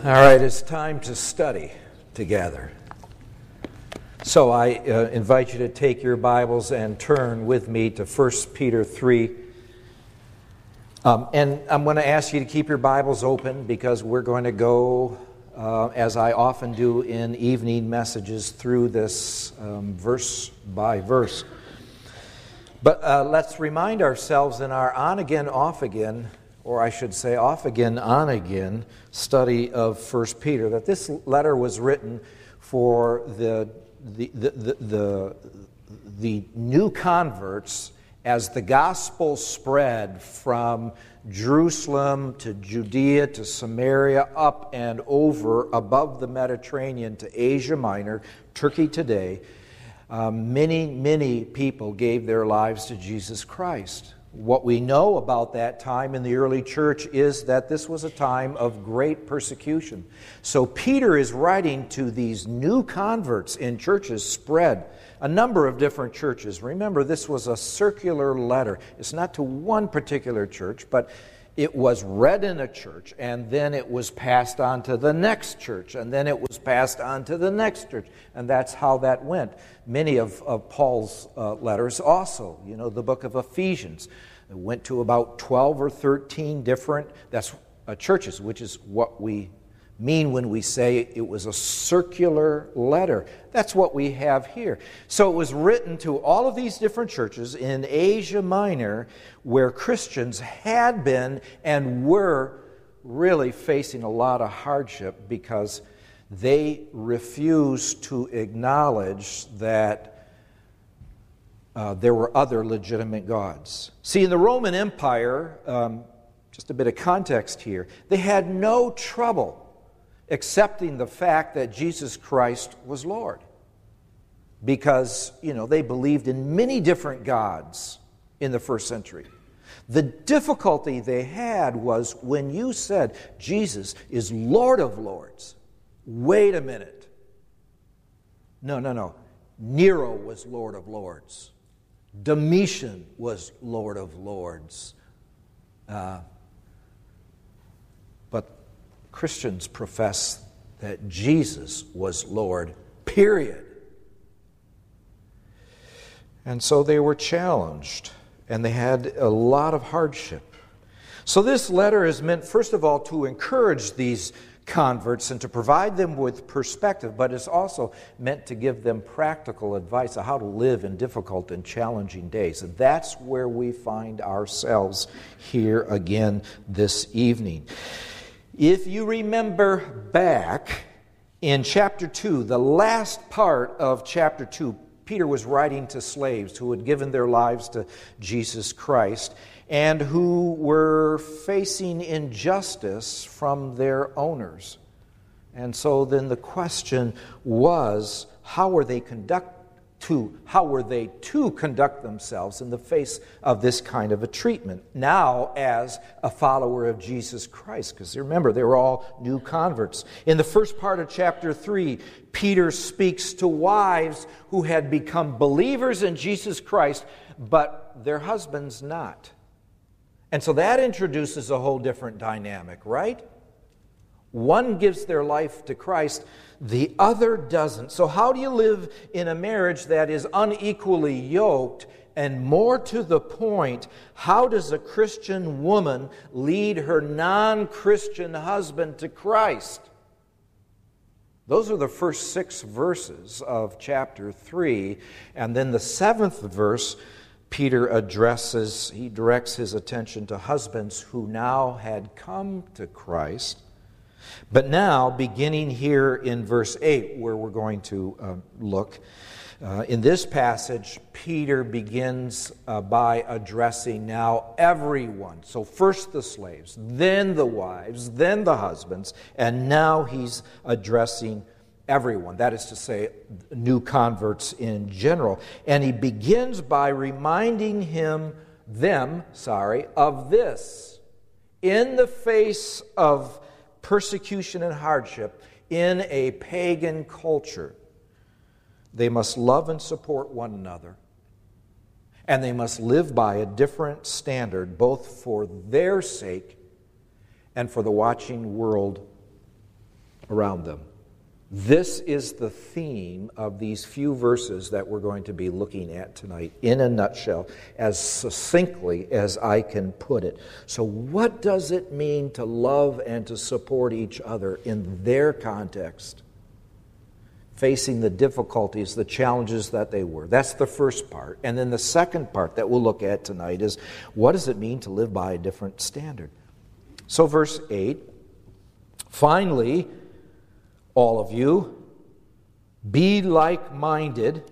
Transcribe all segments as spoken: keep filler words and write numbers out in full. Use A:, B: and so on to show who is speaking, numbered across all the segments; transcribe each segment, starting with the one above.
A: All right, it's time to study together. So I uh, invite you to take your Bibles and turn with me to First Peter three. Um, and I'm going to ask you to keep your Bibles open because we're going to go, uh, as I often do in evening messages, through this um, verse by verse. But uh, let's remind ourselves in our on-again, off-again, or I should say off-again, on-again study of First Peter, that this letter was written for the the, the, the, the, the new converts as the gospel spread from Jerusalem to Judea to Samaria, up and over above the Mediterranean to Asia Minor, Turkey today. Um, many, many people gave their lives to Jesus Christ. What we know about that time in the early church is that this was a time of great persecution. So Peter is writing to these new converts in churches spread, a number of different churches. Remember, this was a circular letter. It's not to one particular church, but it was read in a church, and then it was passed on to the next church, and then it was passed on to the next church. And that's how that went. Many of, of Paul's uh, letters also, you know, the book of Ephesians, it went to about twelve or thirteen different that's uh, churches, which is what we mean when we say it was a circular letter. That's what we have here. So it was written to all of these different churches in Asia Minor where Christians had been and were really facing a lot of hardship because they refused to acknowledge that uh, there were other legitimate gods. See, in the Roman Empire, um, just a bit of context here, they had no trouble accepting the fact that Jesus Christ was Lord. Because, you know, they believed in many different gods in the first century. The difficulty they had was when you said Jesus is Lord of Lords. Wait a minute. No, no, no. Nero was Lord of Lords. Domitian was Lord of Lords. Uh, but Christians profess that Jesus was Lord, period. And so they were challenged, and they had a lot of hardship. So this letter is meant, first of all, to encourage these converts and to provide them with perspective, but it's also meant to give them practical advice on how to live in difficult and challenging days. And that's where we find ourselves here again this evening. If you remember back in chapter two, the last part of chapter two, Peter was writing to slaves who had given their lives to Jesus Christ and who were facing injustice from their owners. And so then the question was, how were they conduct to how were they to conduct themselves in the face of this kind of a treatment now as a follower of Jesus Christ? Because remember, they were all new converts. In the first part of chapter three, Peter speaks to wives who had become believers in Jesus Christ, but their husbands not. And so that introduces a whole different dynamic, right? One gives their life to Christ, the other doesn't. So how do you live in a marriage that is unequally yoked? And more to the point, how does a Christian woman lead her non-Christian husband to Christ? Those are the first six verses of chapter three. And then the seventh verse, Peter addresses, he directs his attention to husbands who now had come to Christ. But now, beginning here in verse eight, where we're going to uh, look, uh, in this passage, Peter begins uh, by addressing now everyone. So first the slaves, then the wives, then the husbands, and now he's addressing everyone. That is to say, new converts in general. And he begins by reminding him, them, sorry, of this. In the face of persecution and hardship in a pagan culture, they must love and support one another. And they must live by a different standard, both for their sake and for the watching world around them. This is the theme of these few verses that we're going to be looking at tonight, in a nutshell, as succinctly as I can put it. So what does it mean to love and to support each other in their context, facing the difficulties, the challenges that they were? That's the first part. And then the second part that we'll look at tonight is, what does it mean to live by a different standard? So verse eight, finally, all of you, be like-minded,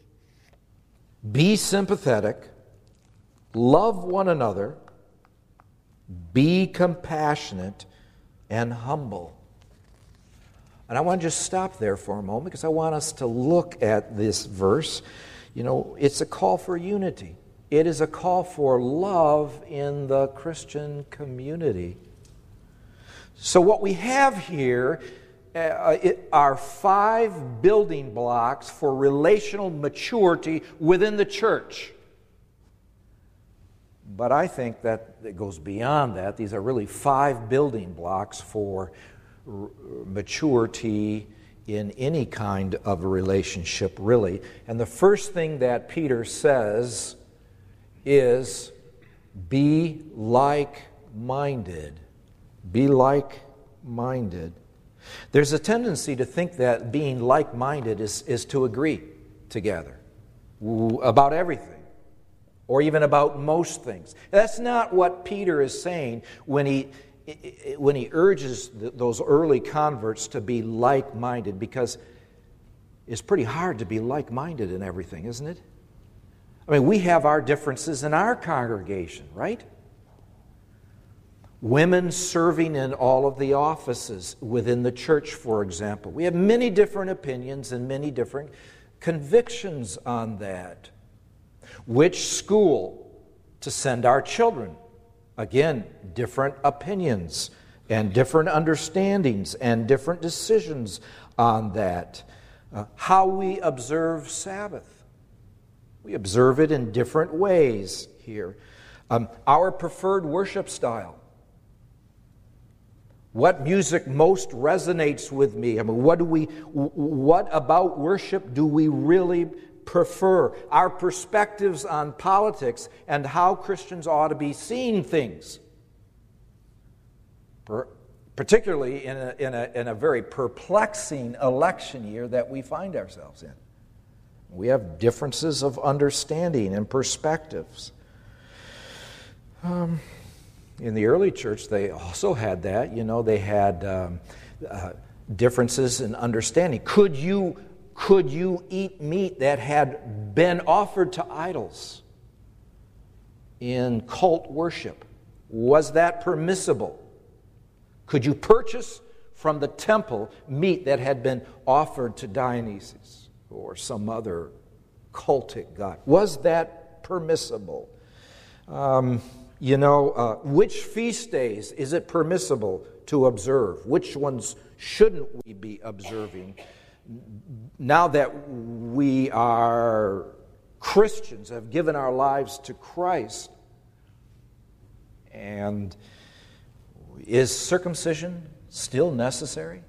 A: be sympathetic, love one another, be compassionate and humble. And I want to just stop there for a moment because I want us to look at this verse. You know, it's a call for unity. It is a call for love in the Christian community. So what we have here uh, it are five building blocks for relational maturity within the church. But I think that it goes beyond that. These are really five building blocks for r- maturity in any kind of a relationship, really. And the first thing that Peter says is, be like-minded. Be like-minded. There's a tendency to think that being like-minded is, is to agree together about everything, or even about most things. That's not what Peter is saying when he when he urges those early converts to be like-minded, because it's pretty hard to be like-minded in everything, isn't it? I mean, we have our differences in our congregation, right? Women serving in all of the offices within the church, for example. We have many different opinions and many different convictions on that. Which school to send our children? Again, different opinions and different understandings and different decisions on that. Uh, how we observe Sabbath. We observe it in different ways here. Um, our preferred worship style. What music most resonates with me? I mean, what do we? What about worship do we really prefer? Our perspectives on politics and how Christians ought to be seeing things, particularly in a, in a, in a very perplexing election year that we find ourselves in. We have differences of understanding and perspectives. Um, in the early church, they also had that. You know, they had um, uh, differences in understanding. Could you Could you eat meat that had been offered to idols in cult worship? Was that permissible? Could you purchase from the temple meat that had been offered to Dionysus or some other cultic god? Was that permissible? Um, you know, uh, which feast days is it permissible to observe? Which ones shouldn't we be observing? Now that we are Christians, have given our lives to Christ, and is circumcision still necessary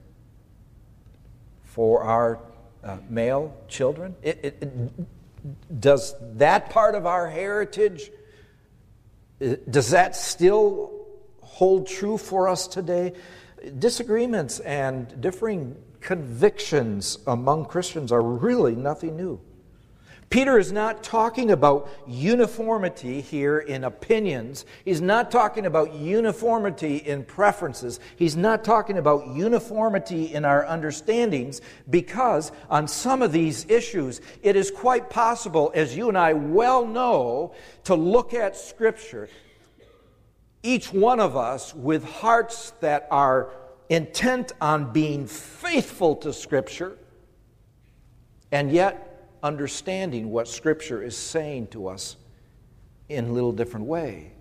A: for our uh, male children? It, it, it, does that part of our heritage, does that still hold true for us today? Disagreements and differing convictions among Christians are really nothing new. Peter is not talking about uniformity here in opinions. He's not talking about uniformity in preferences. He's not talking about uniformity in our understandings, because on some of these issues, it is quite possible, as you and I well know, to look at Scripture, each one of us with hearts that are intent on being faithful to Scripture, and yet understanding what Scripture is saying to us in a little different way.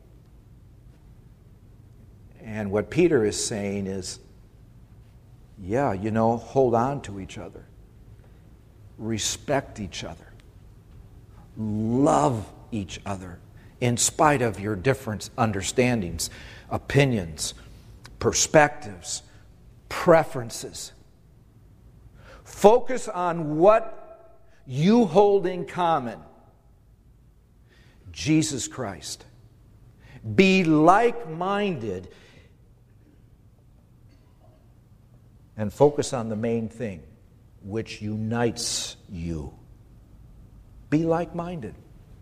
A: And what Peter is saying is, yeah, you know, hold on to each other. Respect each other. Love each other in spite of your different understandings, opinions, perspectives, preferences. Focus on what you hold in common. Jesus Christ. Be like-minded and focus on the main thing, which unites you. Be like-minded.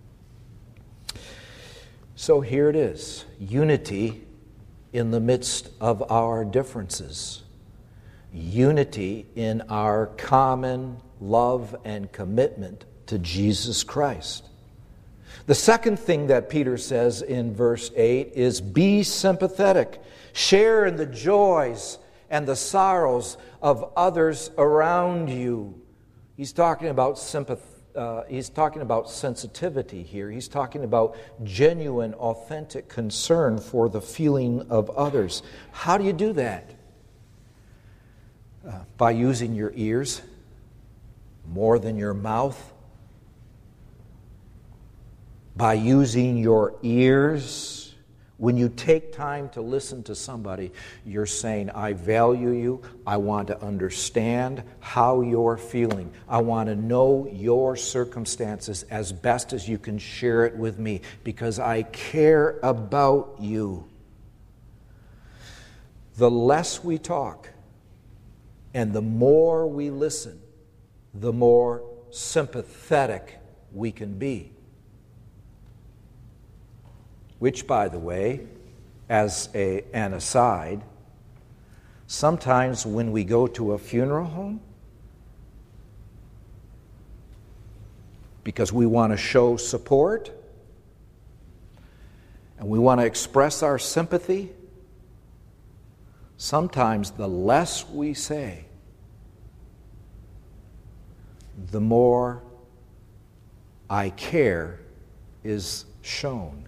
A: So here it is, unity in the midst of our differences. Unity in our common love and commitment to Jesus Christ. The second thing that Peter says in verse eight is be sympathetic. Share in the joys and the sorrows of others around you. He's talking about sympathy. Uh, he's talking about sensitivity here. He's talking about genuine, authentic concern for the feeling of others. How do you do that? Uh, by using your ears more than your mouth. By using your ears. When you take time to listen to somebody, you're saying, I value you. I want to understand how you're feeling. I want to know your circumstances as best as you can share it with me because I care about you. The less we talk and the more we listen, the more sympathetic we can be. Which, by the way, as a, an aside, sometimes when we go to a funeral home, because we want to show support and we want to express our sympathy, sometimes the less we say, the more I care is shown.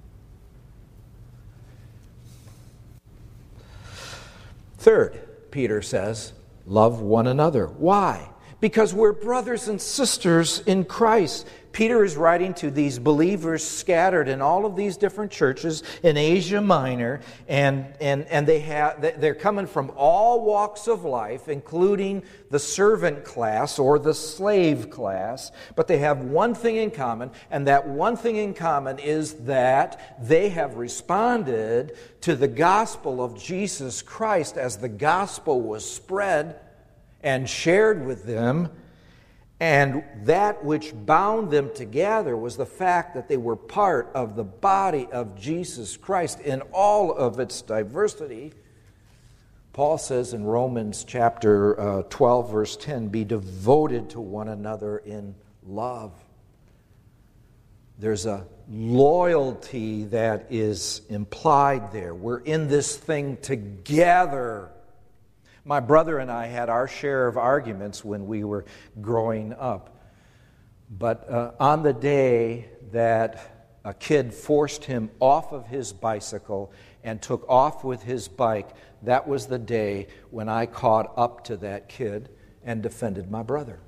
A: Third, Peter says, love one another. Why? Because we're brothers and sisters in Christ. Peter is writing to these believers scattered in all of these different churches in Asia Minor, and, and, and they have, they're coming from all walks of life, including the servant class or the slave class, but they have one thing in common, and that one thing in common is that they have responded to the gospel of Jesus Christ as the gospel was spread and shared with them. And that which bound them together was the fact that they were part of the body of Jesus Christ in all of its diversity. Paul says in Romans chapter uh, twelve, verse ten, be devoted to one another in love. There's a loyalty that is implied there. We're in this thing together. My brother and I had our share of arguments when we were growing up. But uh, on the day that a kid forced him off of his bicycle and took off with his bike, that was the day when I caught up to that kid and defended my brother.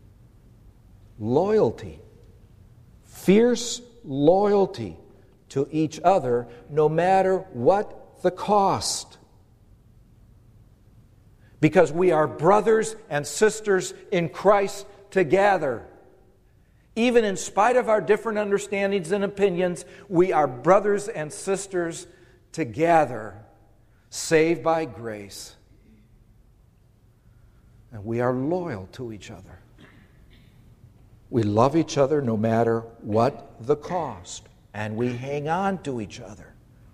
A: Loyalty. Fierce loyalty to each other, no matter what the cost. Because we are brothers and sisters in Christ together. Even in spite of our different understandings and opinions, we are brothers and sisters together, saved by grace. And we are loyal to each other. We love each other no matter what the cost. And we hang on to each other.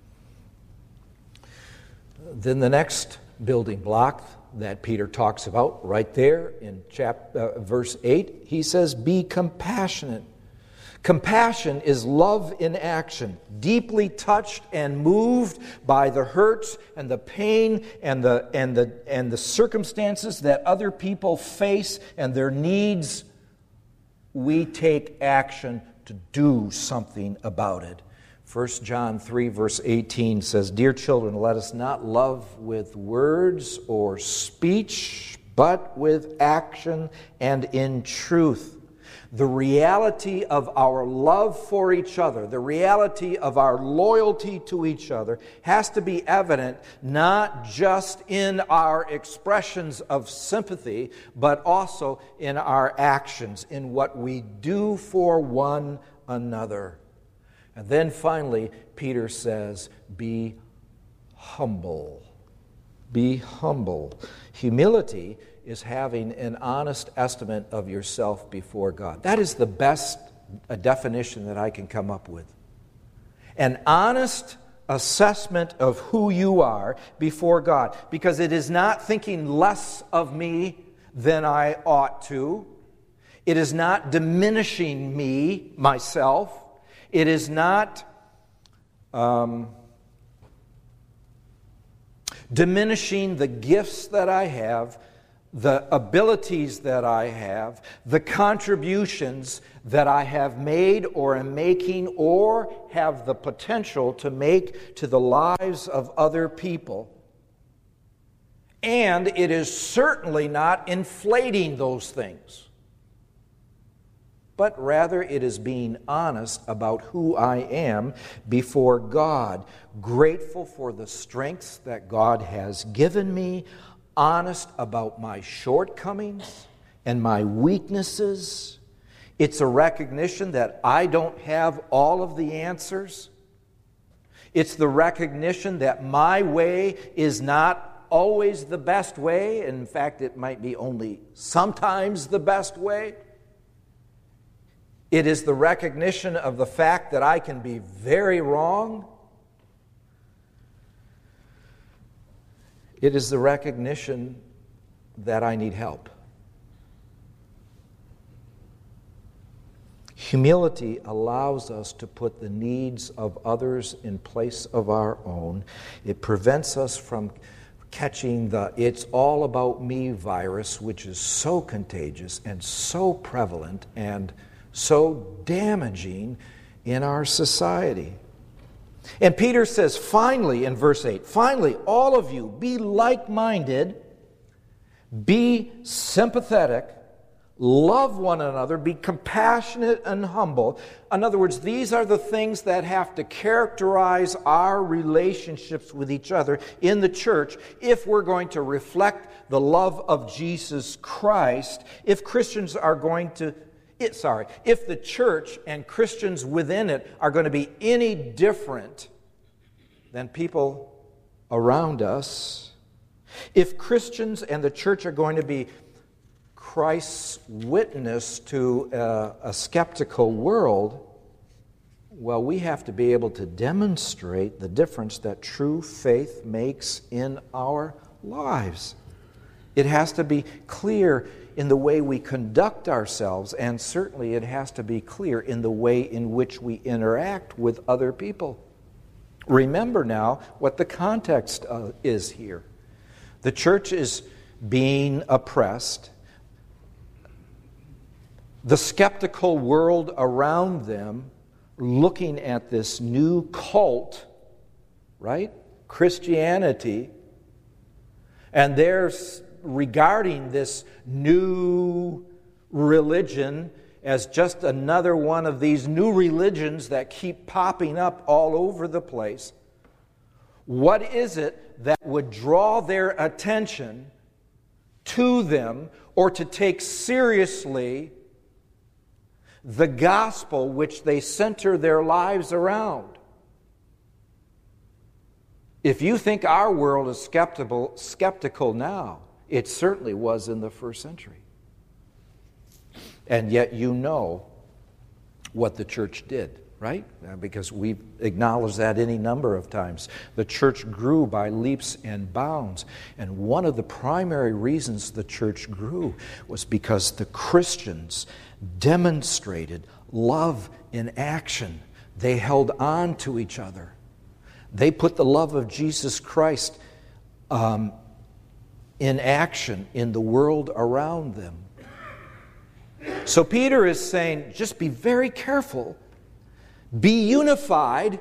A: Then the next building block that Peter talks about right there in chapter, uh, verse eight, he says, be compassionate. Compassion is love in action, deeply touched and moved by the hurts and the pain and the, and the, and the circumstances that other people face and their needs. We take action to do something about it. First John three, verse eighteen says, dear children, let us not love with words or speech, but with action and in truth. the reality of our love for each other, the reality of our loyalty to each other, has to be evident not just in our expressions of sympathy, but also in our actions, in what we do for one another. And then finally, Peter says, be humble. Be humble. Humility is having an honest estimate of yourself before God. That is the best definition that I can come up with. An honest assessment of who you are before God. Because it is not thinking less of me than I ought to. It is not diminishing me, myself. It is not um, diminishing the gifts that I have, the abilities that I have, the contributions that I have made or am making or have the potential to make to the lives of other people. And it is certainly not inflating those things, but rather it is being honest about who I am before God, grateful for the strengths that God has given me, honest about my shortcomings and my weaknesses. It's a recognition that I don't have all of the answers. It's the recognition that my way is not always the best way. In fact, it might be only sometimes the best way. It is the recognition of the fact that I can be very wrong. It is the recognition that I need help. Humility allows us to put the needs of others in place of our own. It prevents us from catching the "it's all about me" virus, which is so contagious and so prevalent and so damaging in our society. And Peter says, finally, in verse eight, finally, all of you, be like-minded, be sympathetic, love one another, be compassionate and humble. In other words, these are the things that have to characterize our relationships with each other in the church if we're going to reflect the love of Jesus Christ, if Christians are going to It, sorry, if the church and Christians within it are going to be any different than people around us, if Christians and the church are going to be Christ's witness to a, a skeptical world, well, we have to be able to demonstrate the difference that true faith makes in our lives. It has to be clear in the way we conduct ourselves, and certainly it has to be clear in the way in which we interact with other people. Remember now what the context uh, is here. The church is being oppressed. The skeptical world around them, looking at this new cult, right? Christianity, and there's regarding this new religion as just another one of these new religions that keep popping up all over the place. What is it that would draw their attention to them or to take seriously the gospel which they center their lives around? If you think our world is skeptical, skeptical now, it certainly was in the first century. And yet you know what the church did, right? Because we've acknowledged that any number of times. The church grew by leaps and bounds. And one of the primary reasons the church grew was because the Christians demonstrated love in action. They held on to each other. They put the love of Jesus Christ um, in action in the world around them. So Peter is saying, just be very careful. Be unified.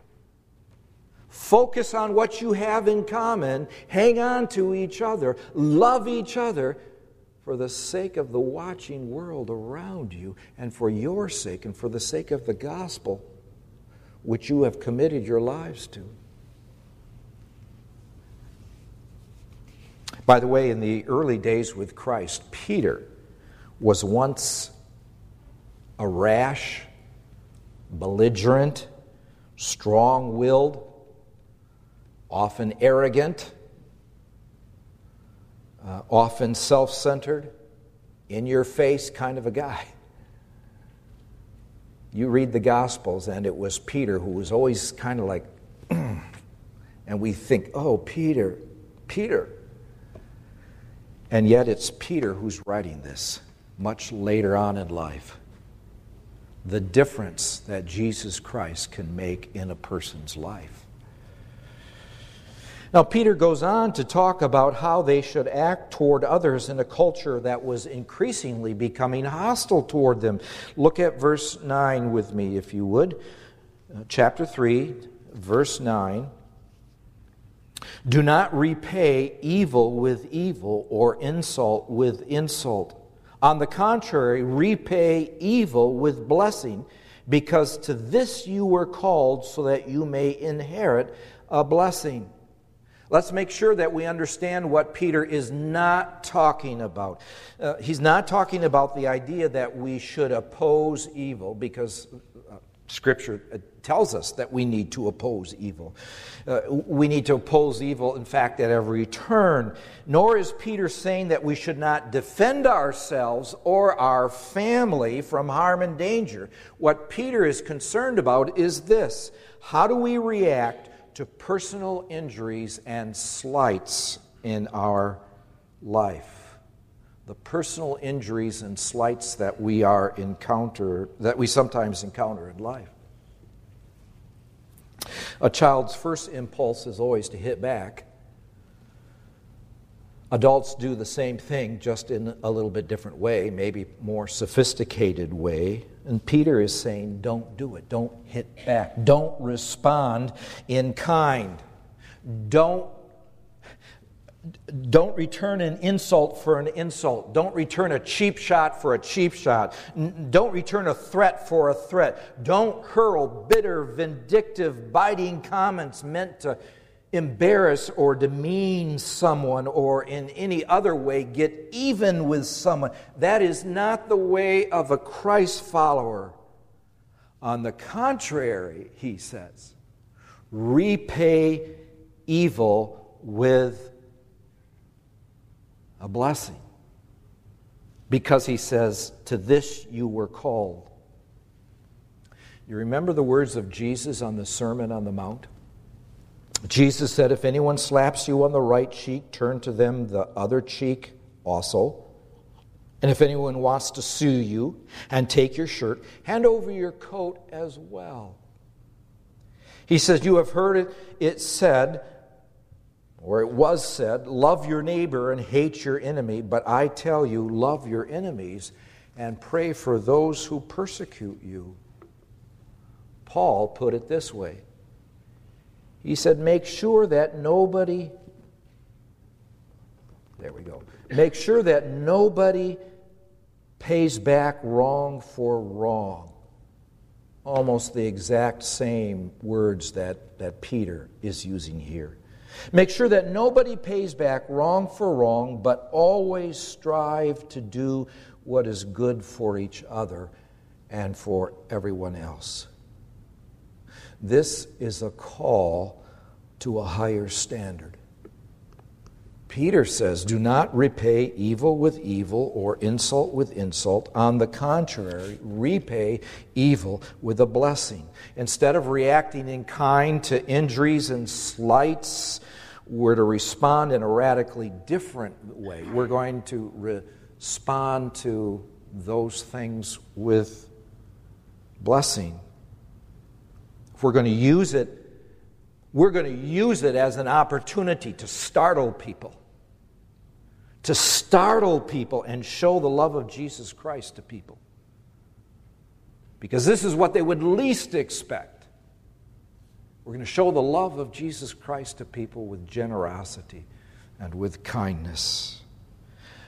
A: Focus on what you have in common. Hang on to each other. Love each other. for the sake of the watching world around you, and for your sake, and for the sake of the gospel which you have committed your lives to. By the way, in the early days with Christ, Peter was once a rash, belligerent, strong-willed, often arrogant, uh, often self-centered, in-your-face kind of a guy. You read the Gospels, and it was Peter who was always kind of like, and we think, oh, Peter, Peter. And yet it's Peter who's writing this much later on in life. The difference that Jesus Christ can make in a person's life. Now, Peter goes on to talk about how they should act toward others in a culture that was increasingly becoming hostile toward them. Look at verse nine with me, if you would. Uh, chapter three, verse nine. Do not repay evil with evil or insult with insult. On the contrary, repay evil with blessing, because to this you were called, so that you may inherit a blessing. Let's make sure that we understand what Peter is not talking about. Uh, he's not talking about the idea that we should oppose evil, because uh, Scripture tells us that we need to oppose evil. Uh, we need to oppose evil, in fact, at every turn. Nor is Peter saying that we should not defend ourselves or our family from harm and danger. What Peter is concerned about is this: how do we react to personal injuries and slights in our life? The personal injuries and slights that we are encounter, that we sometimes encounter in life. A child's first impulse is always to hit back. Adults do the same thing, just in a little bit different way, maybe more sophisticated way. And Peter is saying, don't do it. Don't hit back. Don't respond in kind. Don't, don't return an insult for an insult. Don't return a cheap shot for a cheap shot. Don't return a threat for a threat. Don't hurl bitter, vindictive, biting comments meant to embarrass or demean someone, or in any other way get even with someone. That is not the way of a Christ follower. On the contrary, he says, repay evil with a blessing. Because he says, to this you were called. You remember the words of Jesus on the Sermon on the Mount? Jesus said, if anyone slaps you on the right cheek, turn to them the other cheek also. And if anyone wants to sue you and take your shirt, hand over your coat as well. He says, you have heard it, it said, or it was said, love your neighbor and hate your enemy. But I tell you, love your enemies and pray for those who persecute you. Paul put it this way. He said, make sure that nobody, there we go, make sure that nobody pays back wrong for wrong. Almost the exact same words that, that Peter is using here. Make sure that nobody pays back wrong for wrong, but always strive to do what is good for each other and for everyone else. This is a call to a higher standard. Peter says, do not repay evil with evil or insult with insult. On the contrary, repay evil with a blessing. Instead of reacting in kind to injuries and slights, we're to respond in a radically different way. We're going to respond to those things with blessing. If we're going to use it, we're going to use it as an opportunity to startle people. To startle people and show the love of Jesus Christ to people. Because this is what they would least expect. We're going to show the love of Jesus Christ to people with generosity and with kindness.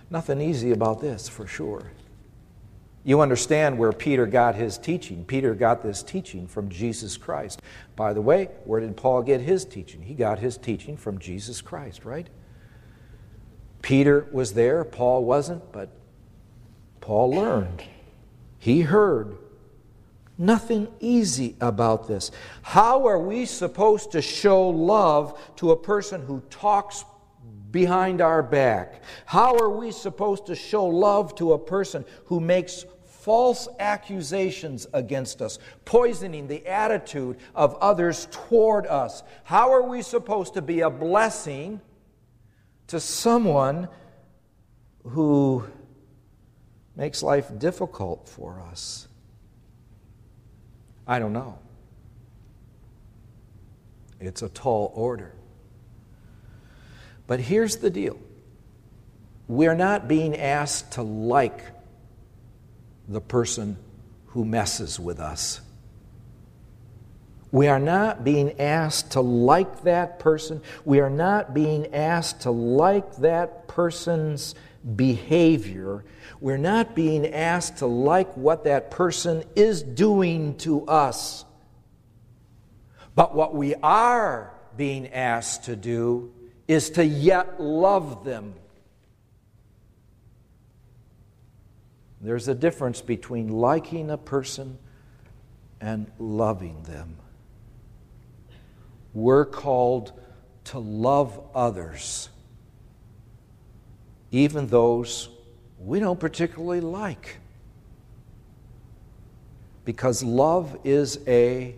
A: Nothing easy about this, for sure. You understand where Peter got his teaching. Peter got this teaching from Jesus Christ. By the way, where did Paul get his teaching? He got his teaching from Jesus Christ, right? Peter was there, Paul wasn't, but Paul learned. He heard. Nothing easy about this. How are we supposed to show love to a person who talks behind our back? How are we supposed to show love to a person who makes false accusations against us, poisoning the attitude of others toward us? How are we supposed to be a blessing to someone who makes life difficult for us? I don't know. It's a tall order. But here's the deal. We're not being asked to like the person who messes with us. We are not being asked to like that person. We are not being asked to like that person's behavior. We're not being asked to like what that person is doing to us. But what we are being asked to do is to yet love them. There's a difference between liking a person and loving them. We're called to love others, even those we don't particularly like. Because love is a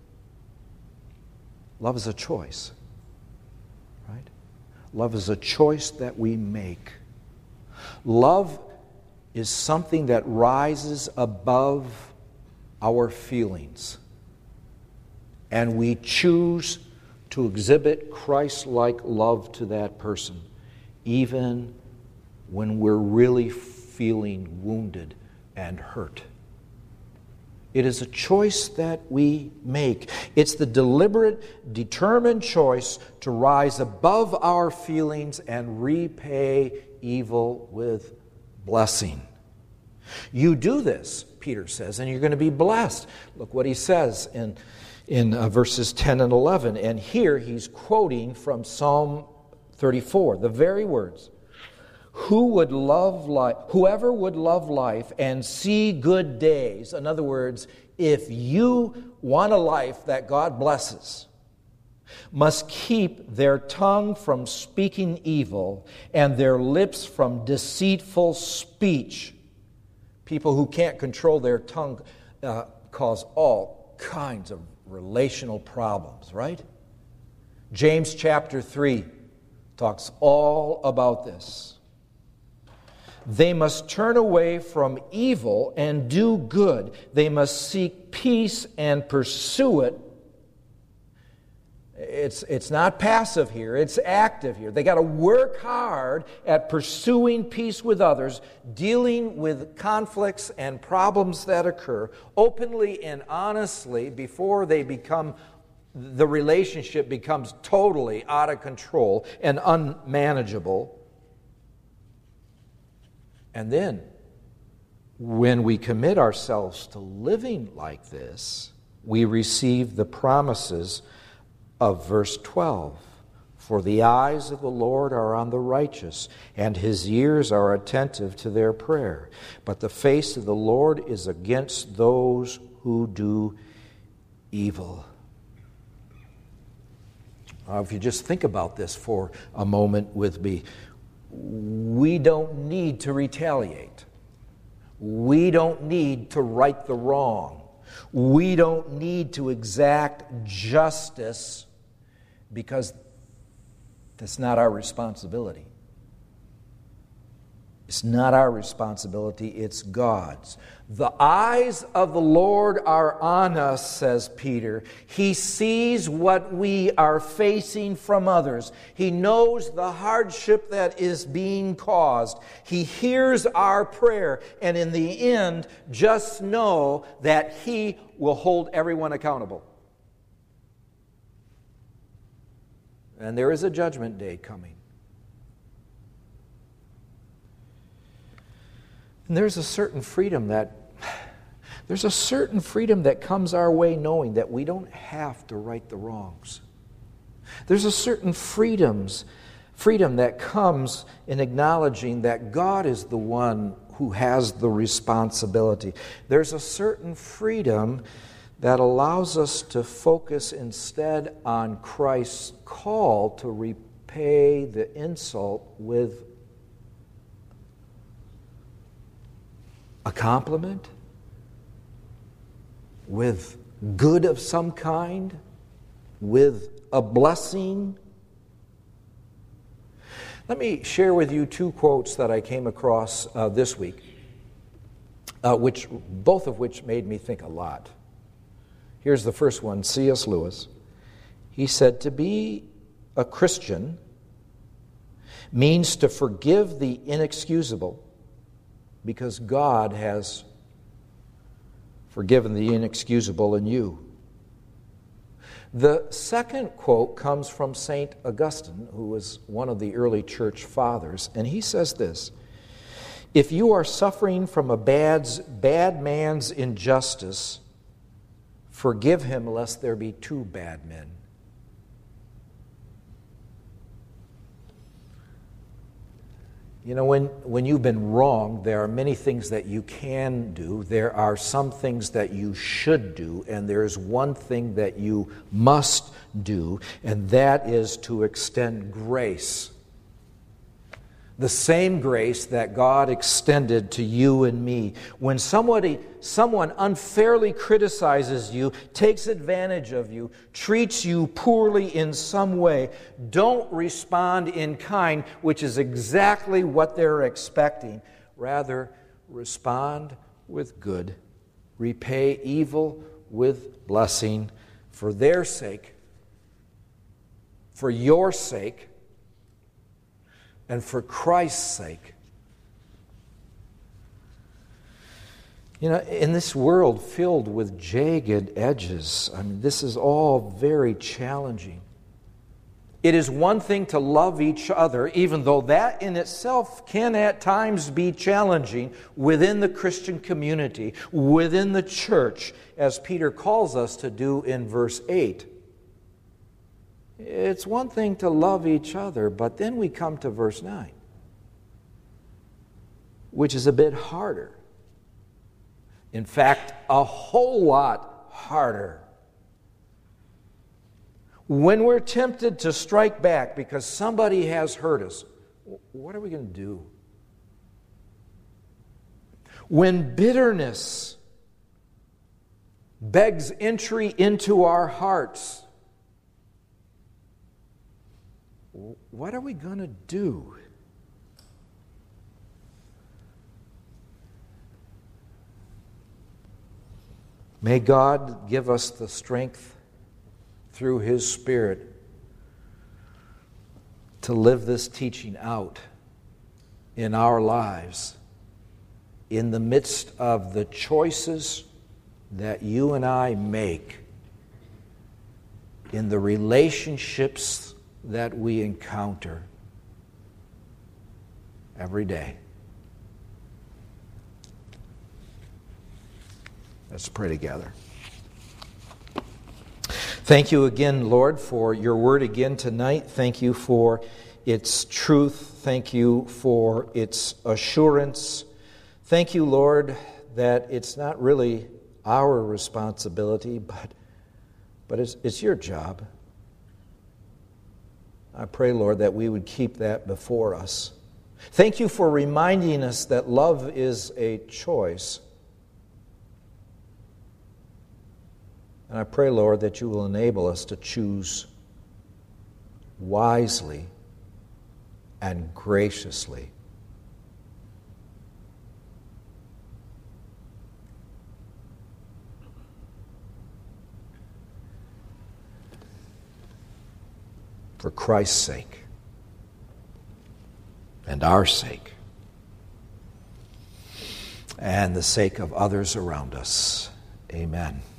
A: love is a choice. Right? Love is a choice that we make. Love is something that rises above our feelings. And we choose to exhibit Christ-like love to that person, even when we're really feeling wounded and hurt. It is a choice that we make. It's the deliberate, determined choice to rise above our feelings and repay evil with blessing. You do this, Peter says, and you're going to be blessed. Look what he says in, in uh, verses ten and eleven. And here he's quoting from Psalm thirty-four, the very words. Who would love life, whoever would love life and see good days. In other words, if you want a life that God blesses, must keep their tongue from speaking evil and their lips from deceitful speech. People who can't control their tongue uh, cause all kinds of relational problems, right? James chapter three talks all about this. They must turn away from evil and do good. They must seek peace and pursue it. It's, it's not passive here, it's active here. They got to work hard at pursuing peace with others, dealing with conflicts and problems that occur openly and honestly before they become, the relationship becomes totally out of control and unmanageable. And then, when we commit ourselves to living like this, we receive the promises of verse twelve. For the eyes of the Lord are on the righteous, and his ears are attentive to their prayer. But the face of the Lord is against those who do evil. Now, if you just think about this for a moment with me, we don't need to retaliate. We don't need to right the wrong. We don't need to exact justice because that's not our responsibility. It's not our responsibility, it's God's. The eyes of the Lord are on us, says Peter. He sees what we are facing from others. He knows the hardship that is being caused. He hears our prayer. And in the end, just know that He will hold everyone accountable. And there is a judgment day coming. And there's a certain freedom that there's a certain freedom that comes our way knowing that we don't have to right the wrongs. There's a certain freedoms, freedom that comes in acknowledging that God is the one who has the responsibility. There's a certain freedom that allows us to focus instead on Christ's call to repay the insult with a compliment, with good of some kind, with a blessing. Let me share with you two quotes that I came across uh, this week, uh, which both of which made me think a lot. Here's the first one, C S Lewis. He said, "To be a Christian means to forgive the inexcusable because God has forgiven the inexcusable in you." The second quote comes from Saint Augustine, who was one of the early church fathers, and he says this: "If you are suffering from a bad, bad man's injustice, forgive him lest there be two bad men." You know, when, when you've been wronged, there are many things that you can do. There are some things that you should do, and there is one thing that you must do, and that is to extend grace. The same grace that God extended to you and me. When somebody, someone unfairly criticizes you, takes advantage of you, treats you poorly in some way, don't respond in kind, which is exactly what they're expecting. Rather, respond with good. Repay evil with blessing for their sake, for your sake, and for Christ's sake. You know, in this world filled with jagged edges, I mean, this is all very challenging. It is one thing to love each other, even though that in itself can at times be challenging within the Christian community, within the church, as Peter calls us to do in verse eight. It's one thing to love each other, but then we come to verse nine, which is a bit harder. In fact, a whole lot harder. When we're tempted to strike back because somebody has hurt us, what are we going to do? When bitterness begs entry into our hearts, what are we going to do? May God give us the strength through His Spirit to live this teaching out in our lives in the midst of the choices that you and I make, in the relationships that we encounter every day. Let's pray together. Thank you again, Lord, for your word again tonight. Thank you for its truth. Thank you for its assurance. Thank you, Lord, that it's not really our responsibility, but, but it's, it's your job. I pray, Lord, that we would keep that before us. Thank you for reminding us that love is a choice. And I pray, Lord, that you will enable us to choose wisely and graciously. For Christ's sake and our sake and the sake of others around us. Amen.